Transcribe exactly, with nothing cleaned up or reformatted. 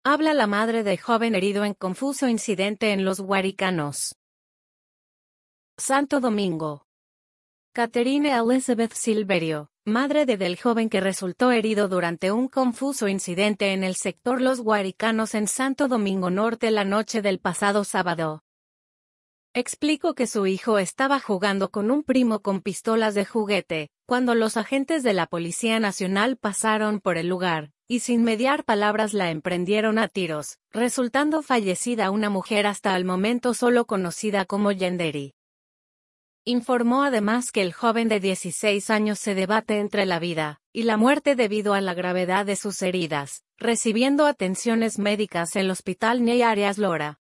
Habla la madre de joven herido en confuso incidente en Los Guaricanos. Santo Domingo. Catherine Elizabeth Silverio, madre de del joven que resultó herido durante un confuso incidente en el sector Los Guaricanos en Santo Domingo Norte la noche del pasado sábado, explicó que su hijo estaba jugando con un primo con pistolas de juguete, cuando los agentes de la Policía Nacional pasaron por el lugar, y sin mediar palabras la emprendieron a tiros, resultando fallecida una mujer hasta el momento solo conocida como Yanderi. Informó además que el joven de dieciséis años se debate entre la vida y la muerte debido a la gravedad de sus heridas, recibiendo atenciones médicas en el Hospital Ney Arias Lora.